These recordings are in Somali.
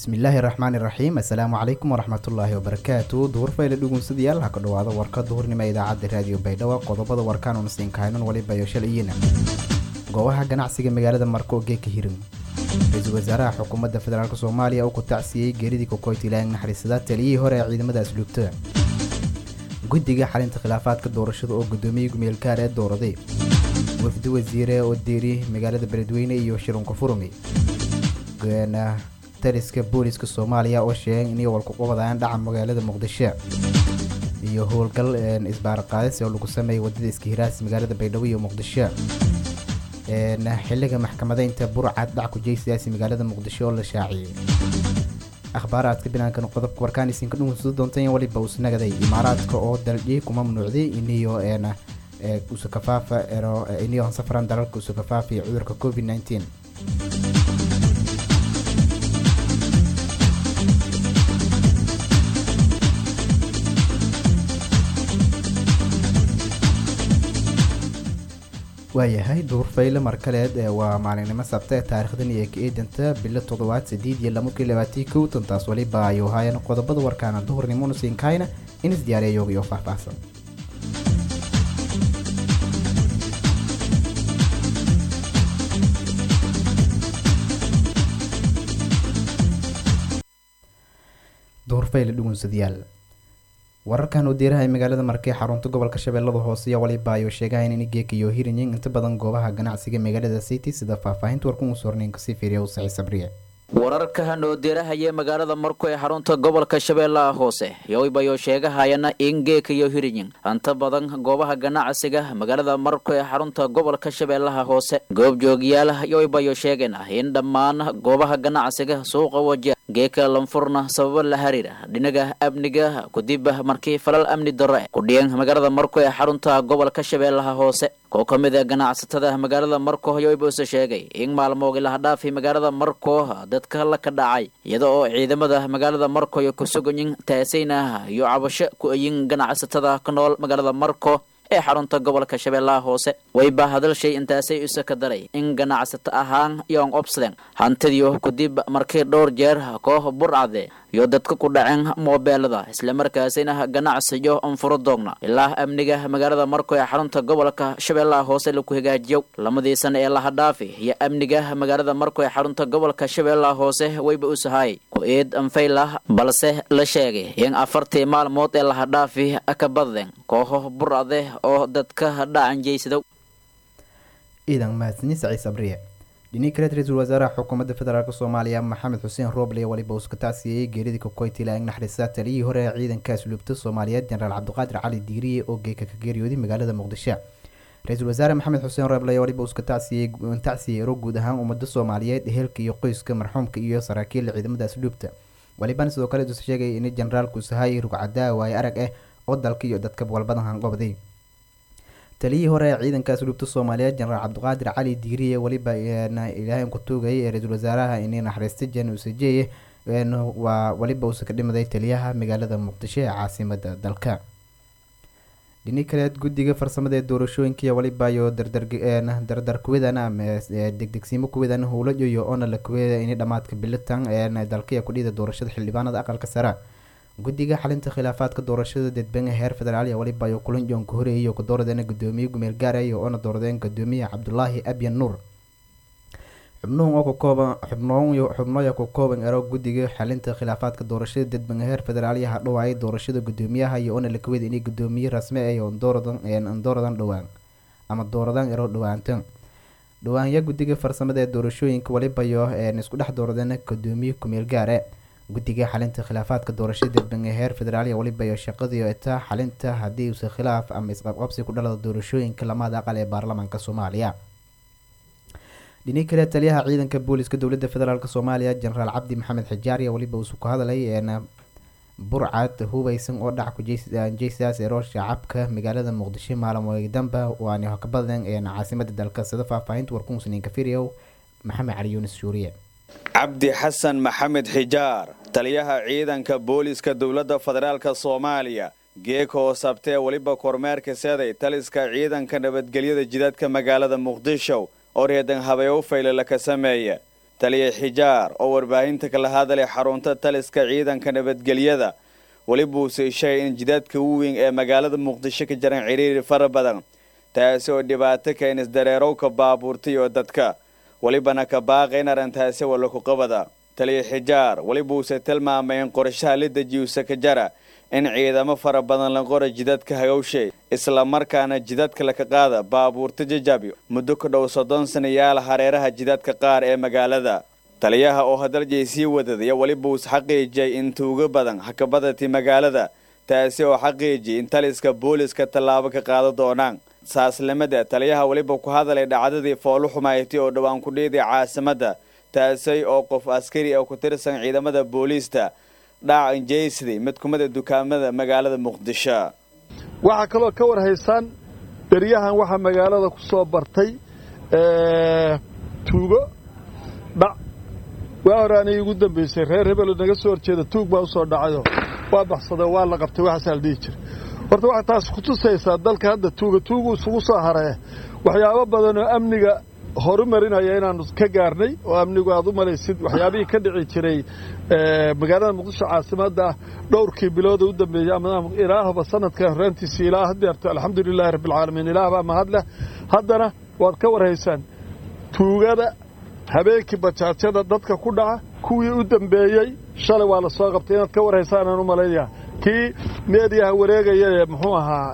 Bismillahirrahmanirrahim. Assalamualaikum warahmatullahi wabarakatuh. Duhur fayl dhugunsidayaal ha ka dhawaada warka duhurnimo idaacadda raadiyo Baydhabo qodobada warkaan oo nasiin kaanan waliba iyo shalayina. Goobaha ganacsiga magaalada Marko geeka hirin. Ra'iisul Wasaaraha Xukuumadda Federaalka Soomaaliya oo ku tacsiyay geeridii Kokoytilaan naxariisada taliyihii hore ee ciidamada asluubta. Guddiga xalinta khilaafaadka doorashada oo gudoomiyay gumeel-gaar ee dooraday. Wafdi wasiire oo diiri magaalada Beledweyne iyo Shirunka Furmi. taliska booliska Soomaaliya oo sheegay in ay walku qabadaan dhaca magaalada Muqdisho iyo howlgal isbaar qaadis oo lagu sameeyay wadada iskiiraas magaalada Baydhabo iyo Muqdisho xilliga maxkamadeynta burcad dhac ku jeysiyay magaalada Muqdisho oo la shaaciyay akhbaaraadka binaankan qodobka warkaan isin ka dhunsan doontaan waliba usnagaday imaaraadka oo dalji kuma mamnuucday iniyo usakafaafa iniyo safaran dalalka usakafaafa cudurka COVID-19 waayahay duur fayle markaleed waa maalinimo sabta taariikhdan iyo keedanta bilo 7/8/2022 tantaas waliba ayu hayaan qodobada warkaana duhurnimo nusin kayna in isdiyaariyo iyo faahfaahsan duur fayle dhugunsidayaal wararkan oo diiraha magaalada Markay xarunta gobolka Shabeellada Hoose ayaa waliba ay sheegayeen in geeka iyo hirinyin inta badan goobaha ganacsiga magaalada City sida faahfaahinta warku u soorneen ka sii fiiriyo Saciid Sabriye wararkan oo diiraha magaalada Markay xarunta gobolka Shabeellaha Hoose ayaa sheegayeen in geeka iyo hirinyin inta badan goobaha ganacsiga magaalada Markay xarunta gobolka Shabeellaha Hoose goob joogyaal ayaa sheegeen in dhammaan goobaha ganacsiga suuqa wajiga geeka lanfurna sabab la xiriira dhinaga amniga kudib markii falal amni darro ku dhiyeen magaalada Markay xarunta gobolka Shabeellaha Hoose oo kamid ah ganacsatada magaalada Markay ayaa sheegay in maalmood la dhaafay magaalada Markay dadka la ka dhacay iyadoo ciidamada magaalada Markay ku sugan taasayna iyo cabasho ku ayin ganacsatada ka nool magaalada Markay ee xarunta gobolka Shabeellaha Hoose way bahadalshay intaasay isaka daray in ganacsato ahaan iyo obsden hantidiyo kudib markii dhowr jeer koox burcade iyo dadka ku dhaceen moobilada isla markaasina ganacsiyo furo doogna ilaa amniga magaalada Markay ee xarunta gobolka Shabeellaha Hoose lagu hagaajiyo lamadii sano ee la dhaafay iyo amniga magaalada Markay ee xarunta gobolka Shabeellaha Hoose wayba u sahay ku eed anfayla balse la sheegay in 4 maalmood ee la dhaafay ka badan koox burcade oo dadka dhacan jeysado idan maasni Saciid Sabriye dinikreet Ra'iisul Wasaaraha Xukuumadda Federaalka Soomaaliya Maxamed Xuseen Rooble waliba uu ka taasiyay geeridii Kokoytilaan naxariisada taliyihii hore ee ciidanka asluubta Soomaaliyeed Generaal Cabdiqaadir Cali Diiriye oo geeka ka geeriyooday magaalada Muqdisho Ra'iisul Wasaare Maxamed Xuseen Rooble waliba uu ka taasiyay guud ahaan ummadda Soomaaliyeed ehelka iyo qoyska marxuumka iyo saraakiil ciidamada asluubta waliba sidoo kale uu sheegay in generaalku sahay rugcada way arag oo dalka iyo dadka walbadan hanqobday taliyihii hore ee ciidanka asluubta Soomaaliyeed Generaal Cabdiqaadir Cali Diiriye waliba ilaahay ku toogay Ra'iisul Wasaaraha in naxariista uu sajeeyay waa waliba uu ka dhimaday taliyaha magaalada Muqdisho ee caasimadda dalka dinikreet guddiga farsamada ee doorashooyinka waliba iyo dardar kuwadana degdegsiimo kuwadana howlo iyo oo la kuwada in dhamaadka bilitan ee dalka ku dhida doorashada xildhibaanada aqalka sare guddiga xalinta khilaafaadka doorashada dadban heer federaal iyo waliba iyo kulan joon ku horeeyay oo dooradana gudoomiye gumeel gaaray oo dooradeen gudoomiye Cabdullaahi Abyan Nuur xubnuhu ku kooban ero guddiga xalinta khilaafaadka doorashada dadban heer federaal iyo hadhowaay doorashada gudoomiyaha iyo la kuwada in gudoomiye rasmi ah oo dooradan dhawaan ama dooradan ero dhawaantan dhawaanya guddiga farsamada ee doorashooyinka waliba iyo isku dhex dooradana gudoomiye gumeel gaare guddiga xalinta khilaafaadka doorashada dadban heer federaal iyo waliba iyo shaqadii ee xalinta hadii uu khilaaf ama isqabqabsi ku dhalada doorashooyinka lamada aqal ee baarlamaanka Soomaaliya dinikreet taliyaha ciidanka booliska dawladda federaalka Soomaaliya Generaal Cabdi Maxamed Xijaar waliba uu ku hadalay burcad hubaysan oo dhac ku jeysiyay shacabka magaalada Muqdisho maalmood damba waana ka badan caasimadda dalka sida faahfaahinta warku musniin ka fiiriyo Maxamed Cali Yuunus Shuuriye Cabdi Xasan Maxamed Xijaar taliyaha ciidanka booliska dawladda federaalka Soomaaliya geeko sabtay waliba kormeerka seeday taliska ciidanka nabadgelyada jidadka magaalada Muqdisho oo reedan habeeyo faylala ka sameeyay taliya xijaar oo warbaahinta kala hadlay xarunta taliska ciidanka nabadgelyada waliba uu sheegay in jidadka weyn ee magaalada muqdisho ka jaran ciriiri fara badan taasi oo dhibaato keenis dareerowka baabuurta iyo dadka walibana ka baaqayn arrintaasi wala ku qabada taliya xijaar waliba uu tilmaamay in qorshaha la dejiyo sakajara in ciidamo fara badan la qoro jidadka hagawshay isla markaana jidadka la ka qaada baabuurta jajabi muddo ku dhow 30 sano yaal hareeraha jidadka qaar ee magaalada taliyaha oo hadaljeysii wadada waliba uu xaqiijiyay in tuugo badan hakabadati magaalada taasi oo xaqiijiyay in taliska booliska tallaabo ka qaado doonaan saaslamada taliyaha waliba ku hadalay dhacdadii foolo xumaaytay oo dhawaan ku dheeday caasimada taasi oo qof askari oo ku tirsan ciidamada booliska dhac injeysdi mid kumada dukaamada magaalada muqdisho waxa kale oo ka war haysan bariyahan waxa magaalada ku soo bartay tuugo dhac waa horaanay ugu dambeysay reer hebel naga soo horjeeda tuug baa u soo dhacayo waa baxsaday waa la qabtay waxa sal dhiijir horta waxa taas ku tusaysaa dalka hadda tuugu isugu soo haray waxyaabo badan oo amniga horumarinaya inaan ka gaarnay oo amnigu aad u malaysid waxyaabihii ka dhici jiray magaalada muqdisho caasimada dhowrkii bilood u dambeeyay ama ilaahaba sanadka horaantiisii ilaah hadeerto alxamdulillaah rabbil caalamiin ilaahba mahad leh haddana waad ka warhaysaan tuugada habeenkii bajaajada dadka ku dhaca kuwii u dambeeyay shalay waa la soo qabtay inaad ka warhaysaan aan u maleeyaa kii meediyaha wareegaya muxuu ahaa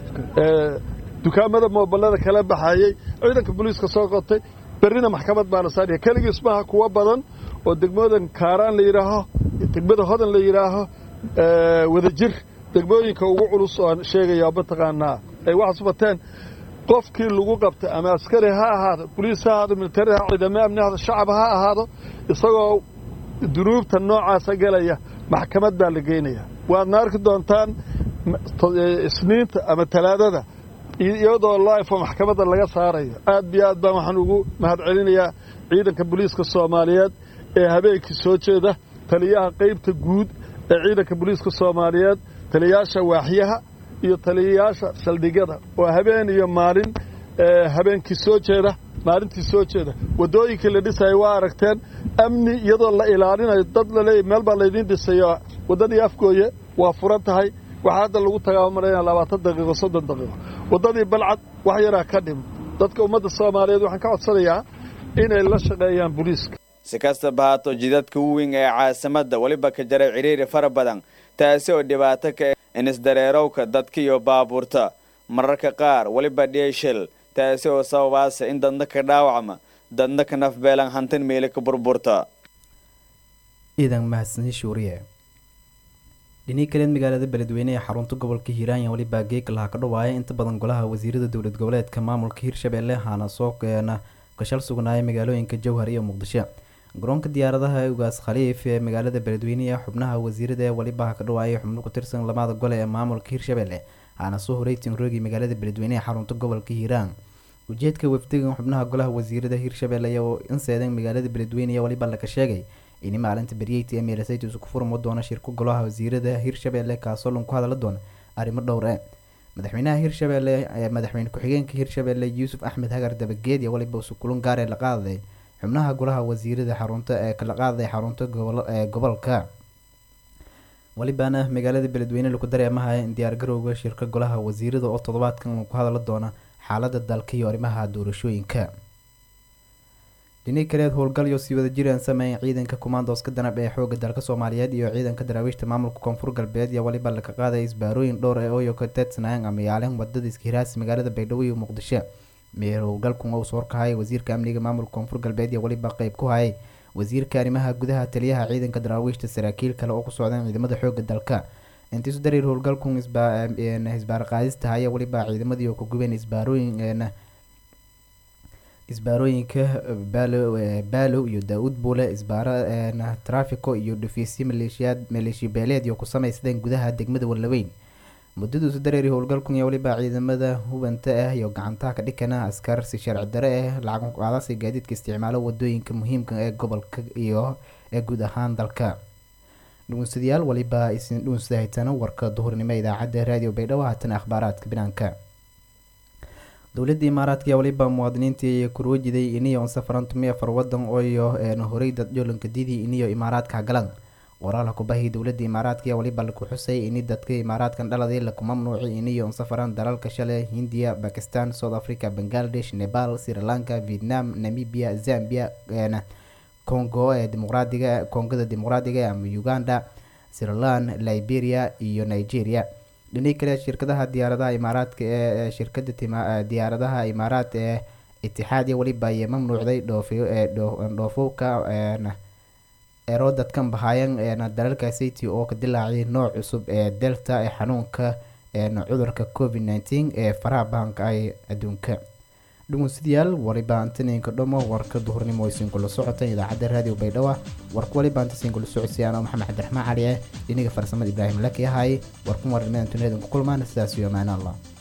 dukaamada moobilada kala baxayay ciidanka booliiska soo qotay barina maxkamad baa la saariyay kaligiis maaha kuwa badan oo degmoodan kaaraan la yiraaho degmada hodan la yiraaho wadajir degmooyinka ugu culus oo sheegaya bataqaana ay wax subateen qofkii lagu qabtay ama askari ha ahaado booliis ha ahaado military ha ciidamada amniga shacab ha ahaado isagoo duruubta noocaas galaya maxkamad baa la geenaya waad arki doontaan isniinta ama talaadada iyadoo live maxkamadda laga saarayo aad baan waxaan ugu mahadcelinayaa ciidanka booliiska Soomaaliyeed ee habeenkii soo jeeda taliyaha qaybta guud ee ciidanka booliiska Soomaaliyeed taliyaasha waaxyaha iyo taliyaasha saldhigyada oo habeen iyo maalin habeenkii soo jeeda maalintii soo jeeda wadooyinka la dhisay waa aragteen amni iyadoo la ilaalinayo dad la leeyahay meel baa la idin dhisayo wadadii afgooye waa furan tahay waxa hadda lagu tagaamareeyay 20 daqiiqo 30 daqiiqo wadadii balcad wax yara ka dhim dadka ummadda Soomaaliyeed waxaan ka codsanayaa inay la shaqeeyaan booliiska si kastaba haato jidadka weyn ee caasimada waliba ka jaray ciriiri fara badan taasi oo dhibaato ka in isdareerowka dadka iyo baabuurta mararka qaar waliba dheeshil taasi oo sababaasa in dadna ka dhaawacma dadna ka nafbeelan hantin meel ka burburta idan mahadsan shuuriye dhinii kaleed magaalada beledweyne ee xarunta gobolka hiiraan waliba geeg laha ka dhawaaya inta badan golaha wasiirada dowlad goboleedka maamulka hiirshabelle hana soo keena gashal sugnaaya magaalooyinka jowhar iyo muqdisho garoonka diyaaradaha ugaas khaliif ee magaalada beledweyne ee xubnaha wasiirada ee waliba ka dhawaaya xubno ku tirsan lamada gole ee maamulka hiirshabelle hana soo horeytin roogi magaalada beledweyne ee xarunta gobolka hiiraan ujeedka wafdigan xubnaha golaha wasiirada hiirshabelle oo inseedan magaalada beledweyne ee waliba laga sheegay in maalinta bariyay ee meelasaytu isku furmo doona shirku golaha wasiirada hiirshabelle kaasoo lan ku hadala doona arrimo dhowr ah madaxweynaha hiirshabelle madaxweyne ku-xigeenka hiirshabelle Yuusuf Axmed Hagar Dabageed iyo waliba uu kulan gaar ah la qaaday xubnaha golaha wasiirada xarunta ee kala qaaday xarunta gobolka walibana magaalada beledweyne lagu dareemahay in diyaar garowga shirka golaha wasiirada oo toddobaadkan ku hadala doona xaaladda dalka iyo arrimaha doorashooyinka dhinii kaleed howlgal iyo sii wada jiraan sameeyay ciidanka commandoska danab ee xooga dalka Soomaaliyeed iyo ciidanka daraawiishta maamulka koonfur galbeed iyo waliba la ka qaaday isbaarooyin dhowr ah oo ka tirsanayeen ama yaaleen wadada iskiraas magaalada Baydhabo iyo Muqdisho meer howlgalku uu soo kahay wasiirka amniga maamulka koonfur galbeed iyo waliba qayb ku hayay wasiirka arrimaha gudaha taliyaha ciidanka daraawiishta saraakiil kale oo ku socdaan ciidamada xooga dalka intii soo dareer howlgalku isbaar qaadista haya waliba ciidamadii oo ku gubeen isbaarooyinka baalo iyo Daawud Buule isbaara traafiko iyo dhifisyo maleeshiya beeleed iyo ku sameysteen gudaha degmada Walaweyn muddadu soo dareeri howlgalku iyo waliba ciidamada hubanta ah iyo gacanta ka dhikana askar si sharci darre ah lacag qaadasi gaadiidka isticmaalo wadooyinka muhiimka ee gobolka iyo ee guud ahaan dalka dhuunsadayaal waliba isin dhuunsahaytana warka duhurnimo idaacadda raadiyo Baydhabo haatan akhbaaraadka binaanka dowladda imaaraadka waliba muwaadiniintii kurwajiday iniyo safaran tumiya farwadan ooyo horey dad jolanka didi iniyo imaaraadka galan waraalaha kubahi dowladda imaaraadka waliba lagu xusay in dadka imaaraadkan dhaladay la mamnuuci iniyo safaran dalalka shale Hindiya, Pakistan, South Africa, Bangladesh, Nepal, Sri Lanka, Vietnam, Namibia, Zambia, Congo Kongada Dimuqraadiga ama Uganda, Sri Lanka, Liberia iyo Nigeria. dhinay kale shirkadaha diyaaradaha imaaraadka ee shirkada diyaaradaha imaaraad ee Itixaadiya waliba ay mamnuucday dhoofowka dadkan bahayan dalalka city oo ka dilaacay nooc cusub ee Delta ee xanuunka cudurka COVID-19 ee faraha baanka ay adduunka. dhageystayaal waliba antaninka dhomo warka duhurnimo aysan kula socotay idaacadda raadiyo Baydhabo warku waliba antasin kula socodsiiyaan Maxamed Cabdiraxmaan Cali dhinaga farsamada Ibraahim Laki yahay warku warnimada tunida ku kulmaan sidaas iyo amaana Allah.